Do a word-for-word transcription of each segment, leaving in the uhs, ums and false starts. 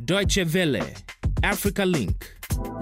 Deutsche Welle, Africa Link.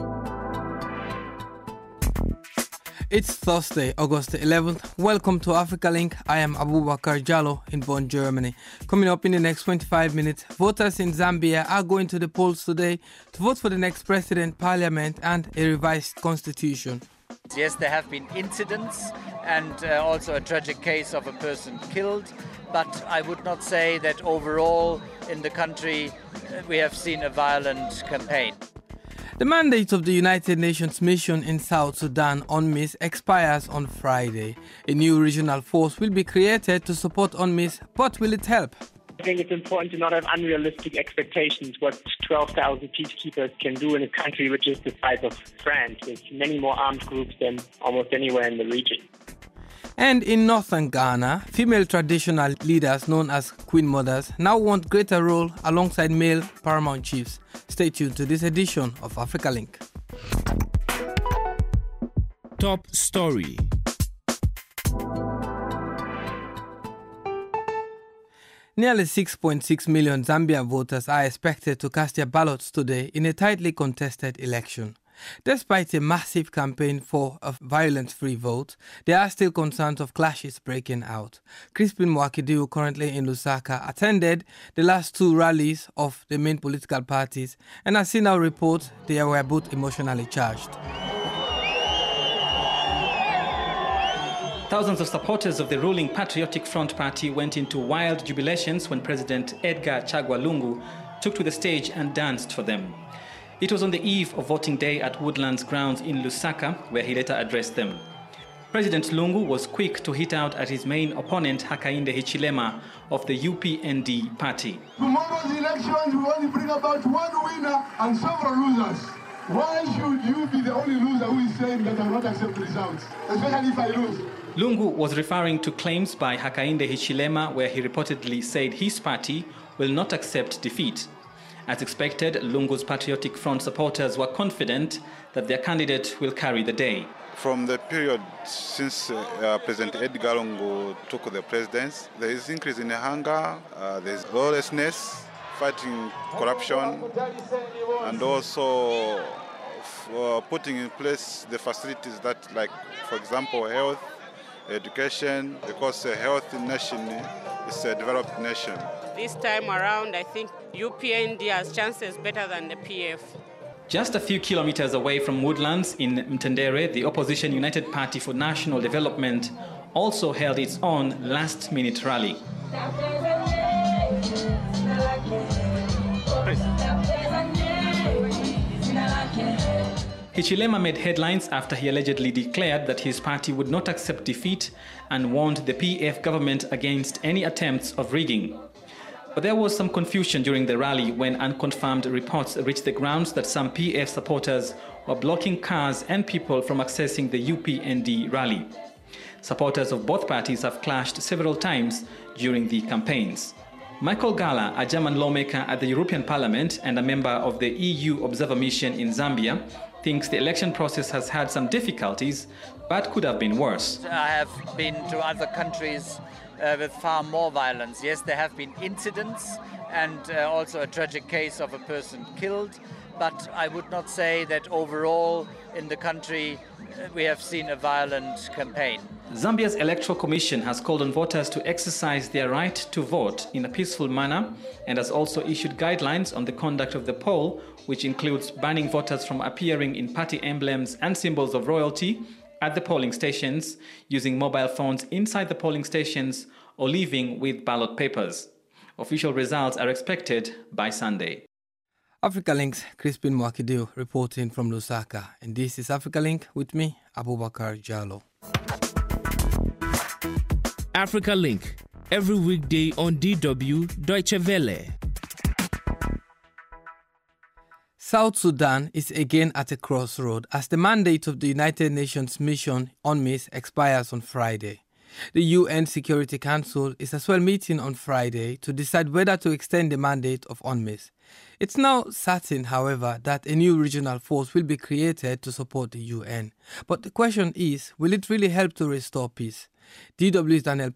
It's Thursday, August eleventh. Welcome to Africa Link. I am Abubakar Jallo in Bonn, Germany. Coming up in the next twenty-five minutes, voters in Zambia are going to the polls today to vote for the next president, parliament, and a revised constitution. Yes, there have been incidents and uh, also a tragic case of a person killed, but I would not say that overall in the country uh, we have seen a violent campaign. The mandate of the United Nations mission in South Sudan, UNMISS, expires on Friday. A new regional force will be created to support UNMISS, but will it help? I think it's important to not have unrealistic expectations what twelve thousand peacekeepers can do in a country which is the size of France, with many more armed groups than almost anywhere in the region. And in northern Ghana, female traditional leaders known as Queen Mothers now want greater role alongside male paramount chiefs. Stay tuned to this edition of Africa Link. Top story. Nearly six point six million Zambian voters are expected to cast their ballots today in a tightly contested election. Despite a massive campaign for a violence-free vote, there are still concerns of clashes breaking out. Crispin Mwakidiu, currently in Lusaka, attended the last two rallies of the main political parties, and as he now reports, they were both emotionally charged. Thousands of supporters of the ruling Patriotic Front Party went into wild jubilations when President Edgar Chagwa Lungu took to the stage and danced for them. It was on the eve of voting day at Woodlands grounds in Lusaka, where he later addressed them. President Lungu was quick to hit out at his main opponent, Hakainde Hichilema of the U P N D party. Tomorrow's elections will only bring about one winner and several losers. Why should you be the only loser who is saying that I will not accept the results, especially if I lose? Lungu was referring to claims by Hakainde Hichilema where he reportedly said his party will not accept defeat. As expected, Lungu's Patriotic Front supporters were confident that their candidate will carry the day. From the period since uh, President Edgar Lungu took the presidency, there is increase in hunger, uh, there is lawlessness, fighting corruption, and also uh, putting in place the facilities that, like, for example, health, education, because a healthy nation is a developed nation. This time around, I think U P N D has chances better than the P F. Just a few kilometers away from Woodlands in Mtendere, the opposition United Party for National Development also held its own last-minute rally. Hichilema made headlines after he allegedly declared that his party would not accept defeat and warned the P F government against any attempts of rigging. But there was some confusion during the rally when unconfirmed reports reached the grounds that some P F supporters were blocking cars and people from accessing the U P N D rally. Supporters of both parties have clashed several times during the campaigns. Michael Gala, a German lawmaker at the European Parliament and a member of the E U Observer Mission in Zambia, thinks the election process has had some difficulties, but could have been worse. I have been to other countries uh, with far more violence. Yes, there have been incidents and uh, also a tragic case of a person killed, but I would not say that overall in the country uh, we have seen a violent campaign. Zambia's Electoral Commission has called on voters to exercise their right to vote in a peaceful manner and has also issued guidelines on the conduct of the poll, which includes banning voters from appearing in party emblems and symbols of royalty at the polling stations, using mobile phones inside the polling stations, or leaving with ballot papers. Official results are expected by Sunday. Africa Link's Crispin Mwakidiu reporting from Lusaka. And this is Africa Link with me, Abubakar Jallo. Africa Link, every weekday on D W Deutsche Welle. South Sudan is again at a crossroad as the mandate of the United Nations mission UNMISS expires on Friday. The U N Security Council is as well meeting on Friday to decide whether to extend the mandate of UNMISS. It's now certain, however, that a new regional force will be created to support the U N. But the question is, will it really help to restore peace? D W's Daniel Pez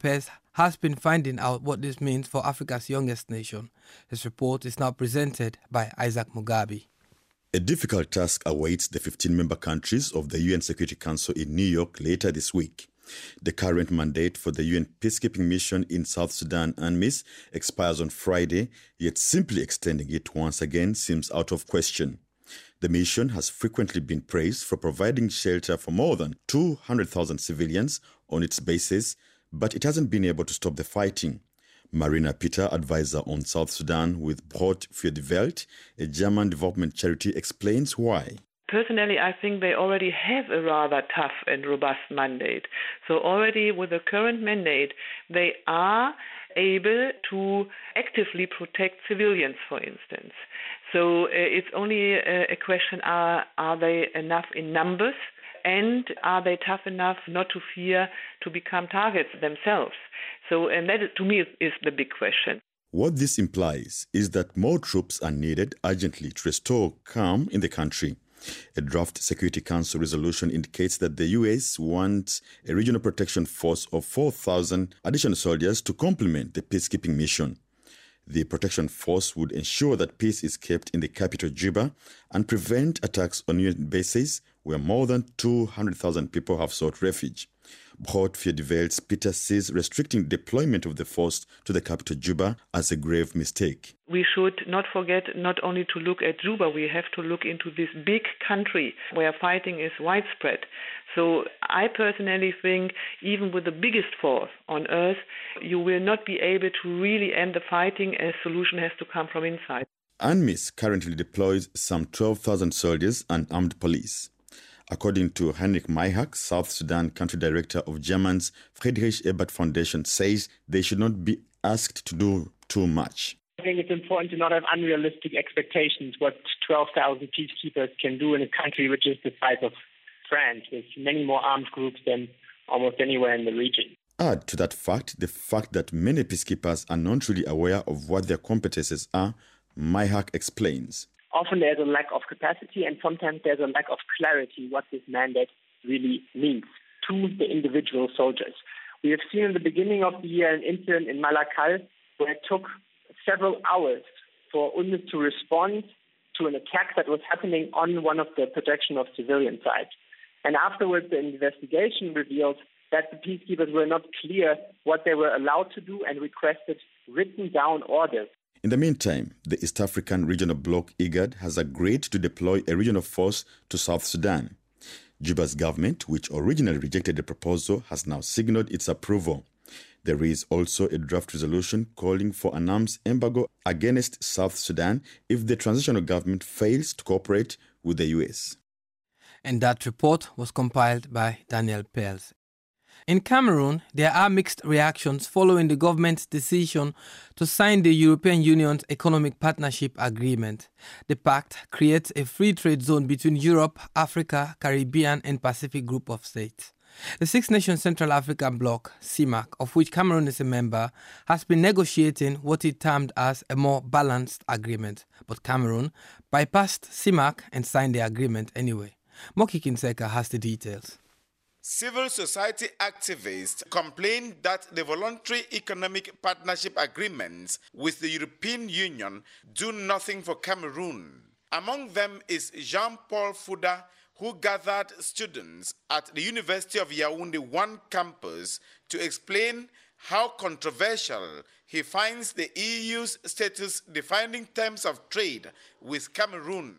has been finding out what this means for Africa's youngest nation. His report is now presented by Isaac Mugabe. A difficult task awaits the fifteen member countries of the U N Security Council in New York later this week. The current mandate for the U N peacekeeping mission in South Sudan, UNMISS, expires on Friday, yet simply extending it once again seems out of question. The mission has frequently been praised for providing shelter for more than two hundred thousand civilians on its bases, but it hasn't been able to stop the fighting. Marina Peter, advisor on South Sudan with Brot für die Welt, a German development charity, explains why. Personally, I think they already have a rather tough and robust mandate. So already with the current mandate, they are able to actively protect civilians, for instance. So uh, it's only a, a question, are, are they enough in numbers? And are they tough enough not to fear to become targets themselves? So, and that, to me, is, is the big question. What this implies is that more troops are needed urgently to restore calm in the country. A draft Security Council resolution indicates that the U S wants a regional protection force of four thousand additional soldiers to complement the peacekeeping mission. The protection force would ensure that peace is kept in the capital, Juba, and prevent attacks on U N bases where more than two hundred thousand people have sought refuge. Brot für die Welt Peter sees restricting deployment of the force to the capital, Juba, as a grave mistake. We should not forget not only to look at Juba, we have to look into this big country where fighting is widespread. So I personally think even with the biggest force on earth, you will not be able to really end the fighting. A solution has to come from inside. UNMISS currently deploys some twelve thousand soldiers and armed police. According to Heinrich Mayhak, South Sudan country director of German's Friedrich Ebert Foundation, says they should not be asked to do too much. I think it's important to not have unrealistic expectations what twelve thousand peacekeepers can do in a country which is the size of France, with many more armed groups than almost anywhere in the region. Add to that fact the fact that many peacekeepers are not really aware of what their competences are, Mayhak explains. Often there's a lack of capacity and sometimes there's a lack of clarity what this mandate really means to the individual soldiers. We have seen in the beginning of the year an incident in Malakal where it took several hours for UNMISS to respond to an attack that was happening on one of the protection of civilian sites. And afterwards the investigation revealed that the peacekeepers were not clear what they were allowed to do and requested written down orders. In the meantime, the East African Regional Bloc IGAD has agreed to deploy a regional force to South Sudan. Juba's government, which originally rejected the proposal, has now signaled its approval. There is also a draft resolution calling for an arms embargo against South Sudan if the transitional government fails to cooperate with the U S. And that report was compiled by Daniel Pearls. In Cameroon, there are mixed reactions following the government's decision to sign the European Union's Economic Partnership Agreement. The pact creates a free trade zone between Europe, Africa, Caribbean and Pacific group of states. The Six-Nation Central African Bloc, C M A C, of which Cameroon is a member, has been negotiating what it termed as a more balanced agreement. But Cameroon bypassed C M A C and signed the agreement anyway. Moki Kinseka has the details. Civil society activists complained that the voluntary economic partnership agreements with the European Union do nothing for Cameroon. Among them is Jean-Paul Fouda, who gathered students at the University of Yaoundé one campus to explain how controversial he finds the E U's status defining terms of trade with Cameroon.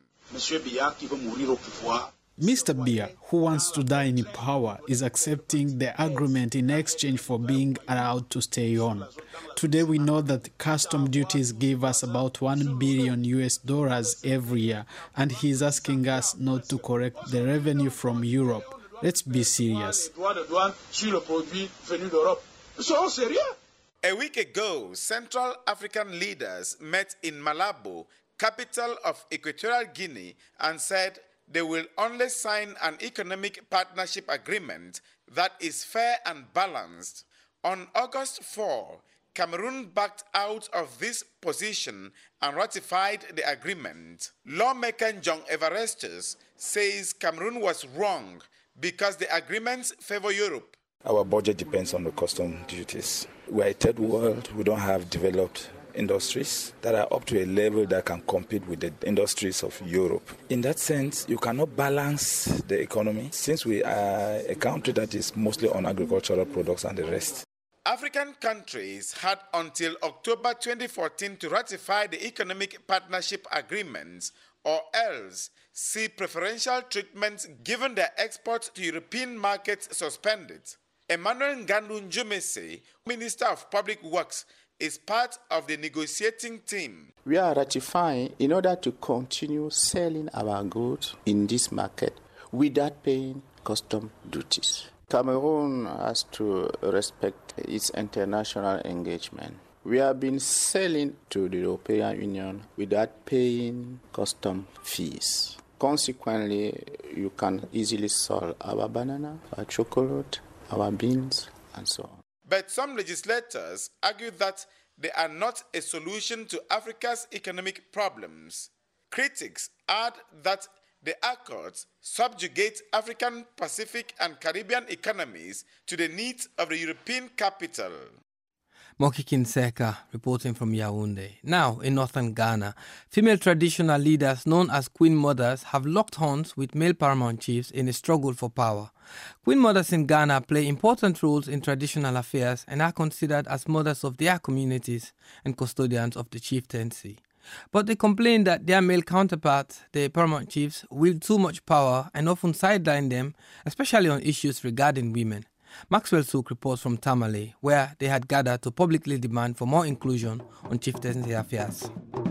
Mister Biya, who wants to die in power, is accepting the agreement in exchange for being allowed to stay on. Today we know that custom duties give us about one billion U S dollars every year, and he is asking us not to correct the revenue from Europe. Let's be serious. A week ago, Central African leaders met in Malabo, capital of Equatorial Guinea, and said they will only sign an economic partnership agreement that is fair and balanced. On August fourth, Cameroon backed out of this position and ratified the agreement. Lawmaker John Evarestus says Cameroon was wrong because the agreements favor Europe. Our budget depends on the custom duties. We're a third world. We don't have developed industries that are up to a level that can compete with the industries of Europe. In that sense, you cannot balance the economy since we are a country that is mostly on agricultural products and the rest. African countries had until October twenty fourteen to ratify the Economic Partnership Agreements, or else see preferential treatments given their exports to European markets suspended. Emmanuel Ngandu Njumese, Minister of Public Works, is part of the negotiating team. We are ratifying in order to continue selling our goods in this market without paying custom duties. Cameroon has to respect its international engagement. We have been selling to the European Union without paying custom fees. Consequently, you can easily sell our banana, our chocolate, our beans, and so on. But some legislators argue that they are not a solution to Africa's economic problems. Critics add that the accords subjugate African, Pacific, and Caribbean economies to the needs of the European capital. Moki Kinseka reporting from Yaoundé. Now, in northern Ghana, female traditional leaders known as Queen Mothers have locked horns with male paramount chiefs in a struggle for power. Queen Mothers in Ghana play important roles in traditional affairs and are considered as mothers of their communities and custodians of the chieftaincy. But they complain that their male counterparts, the paramount chiefs, wield too much power and often sideline them, especially on issues regarding women. Maxwell Sook reports from Tamale, where they had gathered to publicly demand for more inclusion on chieftaincy affairs.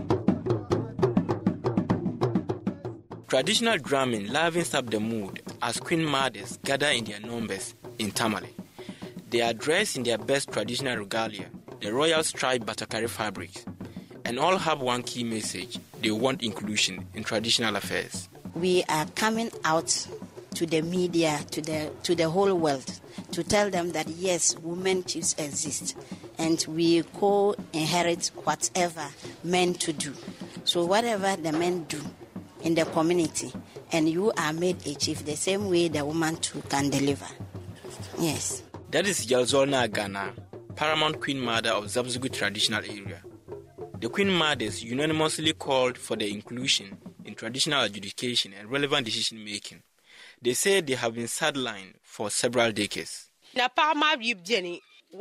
Traditional drumming livens up the mood as Queen Mothers gather in their numbers in Tamale. They are dressed in their best traditional regalia, the royal striped Batakari fabrics, and all have one key message: they want inclusion in traditional affairs. We are coming out to the media, to the to the whole world, to tell them that yes, women chiefs exist, and we co-inherit whatever men to do. So whatever the men do in the community, and you are made a chief the same way the woman too can deliver. Yes. That is Yalzona Ghana, paramount Queen Mother of Zabzugu traditional area. The Queen Mothers unanimously called for the inclusion in traditional adjudication and relevant decision making. They say they have been sidelined for several decades. It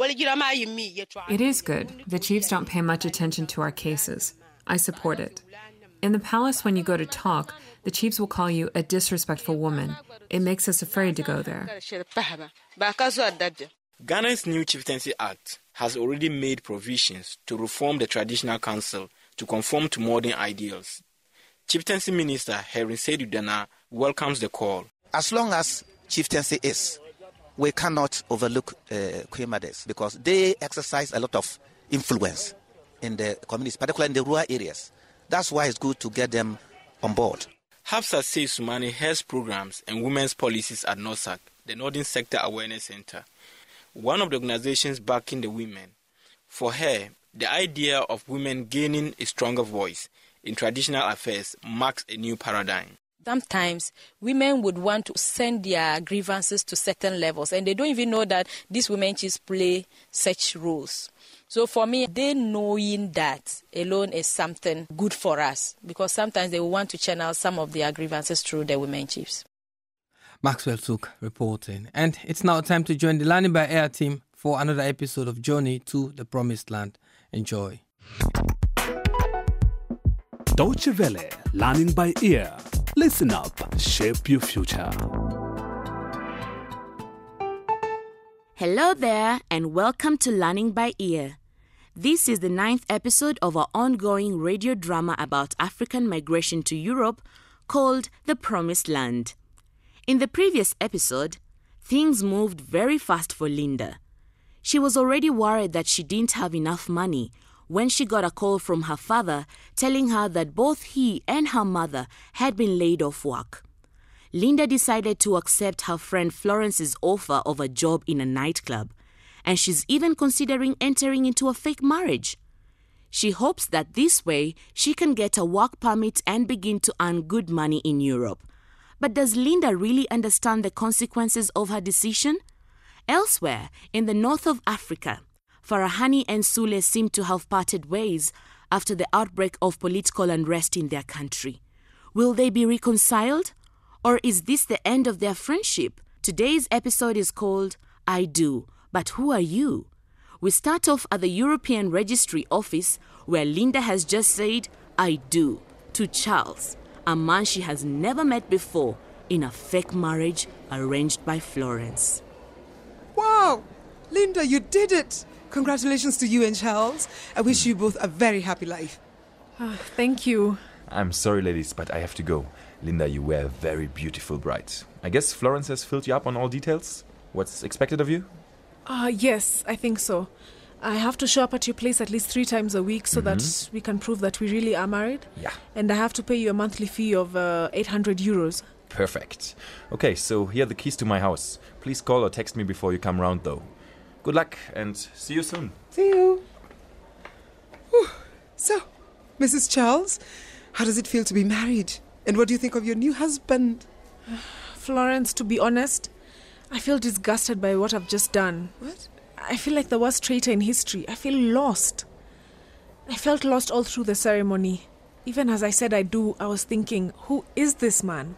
is good. The chiefs don't pay much attention to our cases. I support it. In the palace, when you go to talk, the chiefs will call you a disrespectful woman. It makes us afraid to go there. Ghana's new Chieftaincy Act has already made provisions to reform the traditional council to conform to modern ideals. Chieftaincy Minister Herin Seydou Dana welcomes the call. As long as chieftaincy is, we cannot overlook uh, Queen Mothers because they exercise a lot of influence in the communities, particularly in the rural areas. That's why it's good to get them on board. Hafsa says Sumani heads programs and women's policies at NOSAC, the Northern Sector Awareness Center, one of the organizations backing the women. For her, the idea of women gaining a stronger voice in traditional affairs marks a new paradigm. Sometimes women would want to send their grievances to certain levels, and they don't even know that these women chiefs play such roles. So for me, they knowing that alone is something good for us, because sometimes they will want to channel some of their grievances through the women chiefs. Maxwell Sook reporting. And it's now time to join the Learning by Air team for another episode of Journey to the Promised Land. Enjoy. Deutsche Welle, Learning by Ear. Listen up, shape your future. Hello there, and welcome to Learning by Ear. This is the ninth episode of our ongoing radio drama about African migration to Europe called The Promised Land. In the previous episode, things moved very fast for Linda. She was already worried that she didn't have enough money when she got a call from her father telling her that both he and her mother had been laid off work. Linda decided to accept her friend Florence's offer of a job in a nightclub, and she's even considering entering into a fake marriage. She hopes that this way she can get a work permit and begin to earn good money in Europe. But does Linda really understand the consequences of her decision? Elsewhere, in the north of Africa, Farahani and Sule seem to have parted ways after the outbreak of political unrest in their country. Will they be reconciled? Or is this the end of their friendship? Today's episode is called I Do, But Who Are You? We start off at the European Registry Office, where Linda has just said I do to Charles, a man she has never met before, in a fake marriage arranged by Florence. Wow! Linda, you did it! Congratulations to you and Charles. I wish you both a very happy life. Oh, thank you. I'm sorry, ladies, but I have to go. Linda, you were a very beautiful bride. I guess Florence has filled you up on all details? What's expected of you? Uh, yes, I think so. I have to show up at your place at least three times a week so mm-hmm. that we can prove that we really are married. Yeah. And I have to pay you a monthly fee of uh, eight hundred euros. Perfect. Okay, so here are the keys to my house. Please call or text me before you come round, though. Good luck, and see you soon. See you. Whew. So, Missus Charles, how does it feel to be married? And what do you think of your new husband? Florence, to be honest, I feel disgusted by what I've just done. What? I feel like the worst traitor in history. I feel lost. I felt lost all through the ceremony. Even as I said I do, I was thinking, who is this man?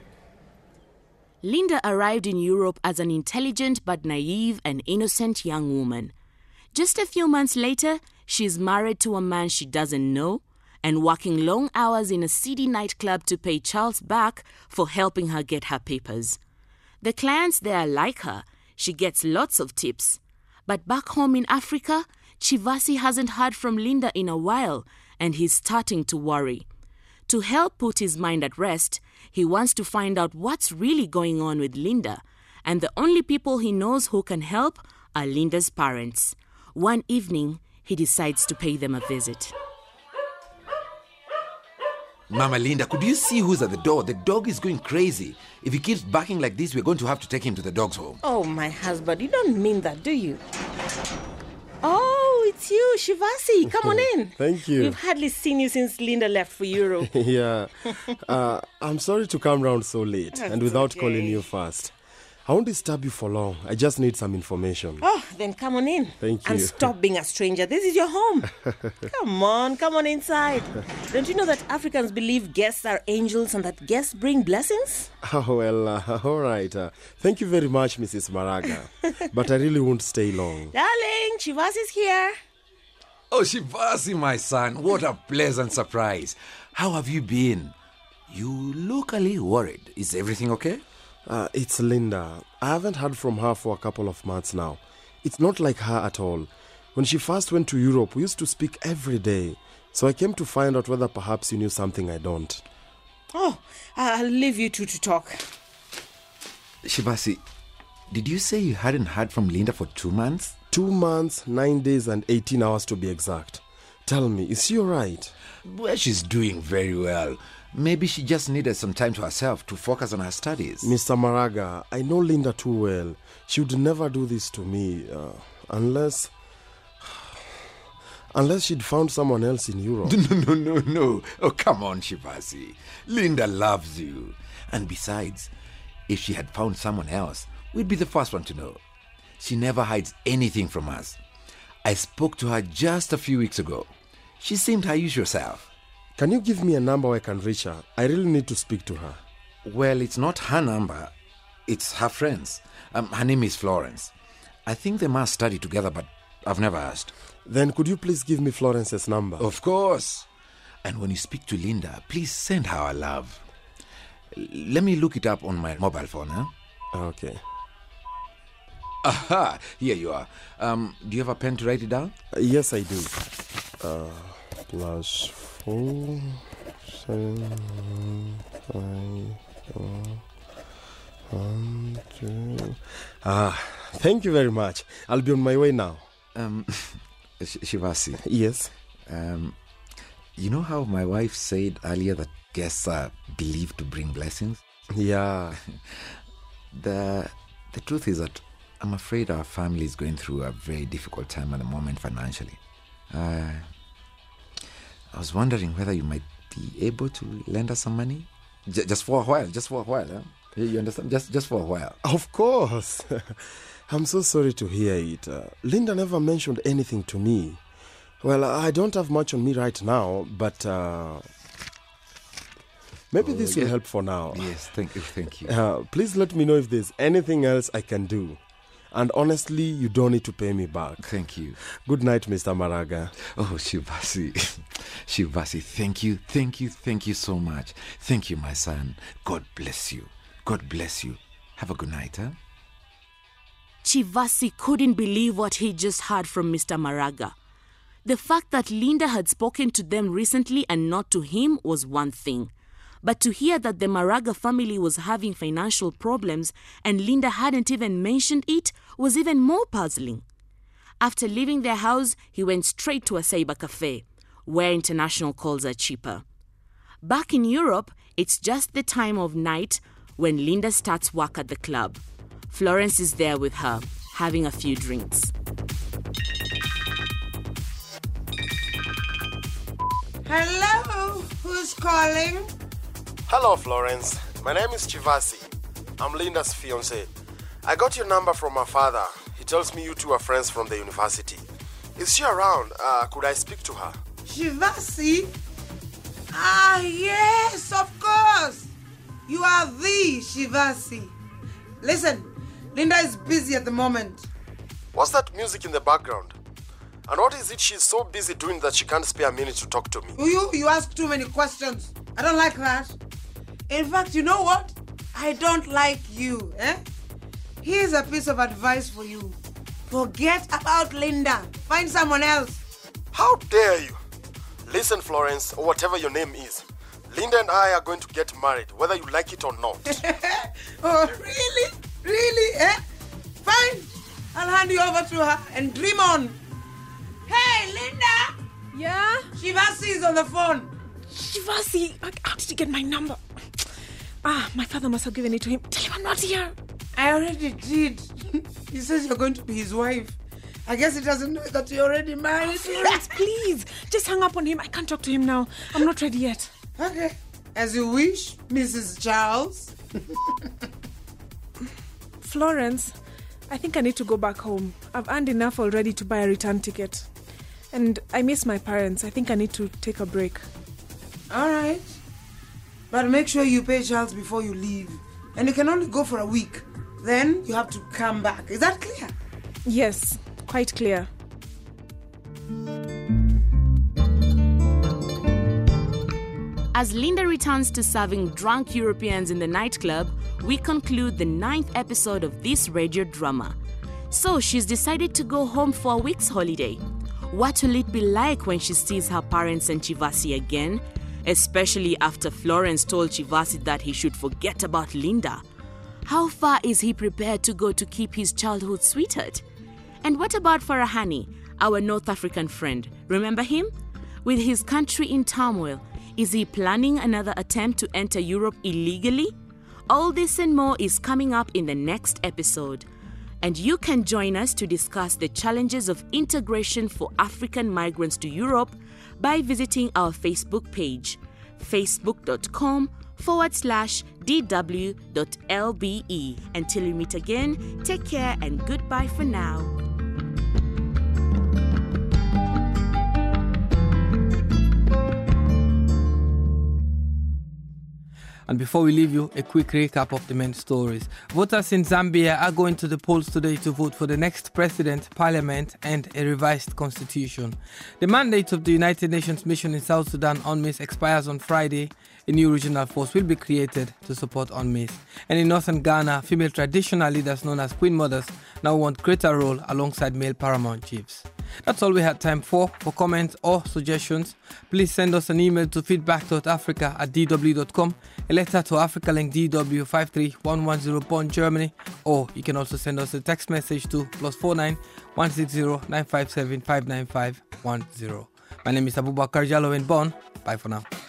Linda arrived in Europe as an intelligent but naive and innocent young woman. Just a few months later, she's married to a man she doesn't know and working long hours in a seedy nightclub to pay Charles back for helping her get her papers. The clients there like her. She gets lots of tips. But back home in Africa, Chivasi hasn't heard from Linda in a while, and he's starting to worry. To help put his mind at rest, he wants to find out what's really going on with Linda, and the only people he knows who can help are Linda's parents. One evening, he decides to pay them a visit. Mama Linda, could you see who's at the door? The dog is going crazy. If he keeps barking like this, we're going to have to take him to the dog's home. Oh, my husband, you don't mean that, do you? Oh, it's you, Shivasi. Come on in. Thank you. We've hardly seen you since Linda left for Europe. yeah. Uh, I'm sorry to come round so late That's and without okay. calling you first. I won't disturb you for long. I just need some information. Oh, then come on in. Thank you. And stop being a stranger. This is your home. Come on, come on inside. Don't you know that Africans believe guests are angels and that guests bring blessings? Oh, well, uh, all right. Uh, thank you very much, Missus Maraga. But I really won't stay long. Darling, Chivasi's here. Oh, Shivasi, my son. What a pleasant surprise. How have you been? You look a little worried. Is everything okay? Uh, it's Linda. I haven't heard from her for a couple of months now. It's not like her at all. When she first went to Europe, we used to speak every day. So I came to find out whether perhaps you knew something I don't. Oh, I'll leave you two to talk. Shivasi, did you say you hadn't heard from Linda for two months? Two months, nine days and eighteen hours to be exact. Tell me, is she all right? Well, she's doing very well. Maybe she just needed some time to herself to focus on her studies. Mister Maraga, I know Linda too well. She would never do this to me uh, unless... Unless she'd found someone else in Europe. No, no, no, no. Oh, come on, Shivasi. Linda loves you. And besides, if she had found someone else, we'd be the first one to know. She never hides anything from us. I spoke to her just a few weeks ago. She seemed her usual self. Can you give me a number where I can reach her? I really need to speak to her. Well, it's not her number. It's her friend's. Um, her name is Florence. I think they must study together, but I've never asked. Then could you please give me Florence's number? Of course. And when you speak to Linda, please send her our love. L- let me look it up on my mobile phone, huh? Okay. Aha! Here you are. Um, do you have a pen to write it down? Uh, yes, I do. Uh, plus four, seven, five, four, one, two. Ah, thank you very much. I'll be on my way now. Um, Shivasi. Yes? Um, you know how my wife said earlier that guests are believed to bring blessings? Yeah. the The truth is that I'm afraid our family is going through a very difficult time at the moment financially. Uh, I was wondering whether you might be able to lend us some money? J- just for a while, just for a while. Huh? You understand? Just just for a while. Of course. I'm so sorry to hear it. Uh, Linda never mentioned anything to me. Well, I don't have much on me right now, but uh, maybe oh, this will yeah. help for now. Yes, thank you, thank you. Uh, please let me know if there's anything else I can do. And honestly, you don't need to pay me back. Thank you. Good night, Mister Maraga. Oh, Shivasi. Shivasi, thank you, thank you, thank you so much. Thank you, my son. God bless you. God bless you. Have a good night, huh? Chivasi couldn't believe what he just heard from Mister Maraga. The fact that Linda had spoken to them recently and not to him was one thing. But to hear that the Maraga family was having financial problems and Linda hadn't even mentioned it was even more puzzling. After leaving their house, he went straight to a cyber cafe, where international calls are cheaper. Back in Europe, it's just the time of night when Linda starts work at the club. Florence is there with her, having a few drinks. Hello, who's calling? Hello, Florence. My name is Chivasi. I'm Linda's fiancé. I got your number from my father. He tells me you two are friends from the university. Is she around? Uh, could I speak to her? Chivasi? Ah, yes, of course. You are the Chivasi. Listen, Linda is busy at the moment. What's that music in the background? And what is it she's so busy doing that she can't spare a minute to talk to me? You, you ask too many questions. I don't like that. In fact, you know what? I don't like you, eh? Here's a piece of advice for you. Forget about Linda. Find someone else. How dare you? Listen, Florence, or whatever your name is. Linda and I are going to get married, whether you like it or not. Oh, really? Really, eh? Fine. I'll hand you over to her and dream on. Hey, Linda! Yeah? Chivasi is on the phone. Chivasi? How did you get my number? Ah, my father must have given it to him. Tell him I'm not here. I already did. He says you're going to be his wife. I guess he doesn't know that you're already married. Oh, Florence, please. Just hang up on him. I can't talk to him now. I'm not ready yet. Okay. As you wish, Missus Charles. Florence, I think I need to go back home. I've earned enough already to buy a return ticket. And I miss my parents. I think I need to take a break. All right. But make sure you pay Charles before you leave. And you can only go for a week. Then you have to come back. Is that clear? Yes, quite clear. As Linda returns to serving drunk Europeans in the nightclub, we conclude the ninth episode of this radio drama. So she's decided to go home for a week's holiday. What will it be like when she sees her parents and Chivasi again? Especially after Florence told Chivasi that he should forget about Linda. How far is he prepared to go to keep his childhood sweetheart? And what about Farahani, our North African friend? Remember him? With his country in turmoil, is he planning another attempt to enter Europe illegally? All this and more is coming up in the next episode. And you can join us to discuss the challenges of integration for African migrants to Europe by visiting our Facebook page, facebook.com forward slash dw.lbe. Until we meet again, take care and goodbye for now. And before we leave you, a quick recap of the main stories. Voters in Zambia are going to the polls today to vote for the next president, parliament, and a revised constitution. The mandate of the United Nations mission in South Sudan, UNMISS, expires on Friday. A new regional force will be created to support UNMISS. And in northern Ghana, female traditional leaders known as Queen Mothers now want greater role alongside male paramount chiefs. That's all we had time for. For comments or suggestions, please send us an email to feedback.africa at dw.com, a letter to Africa Link D W five three one one zero Bonn, Germany, or you can also send us a text message to plus four nine one six zero nine five seven five nine five one zero. My name is Abubakar Jallo in Bonn. Bye for now.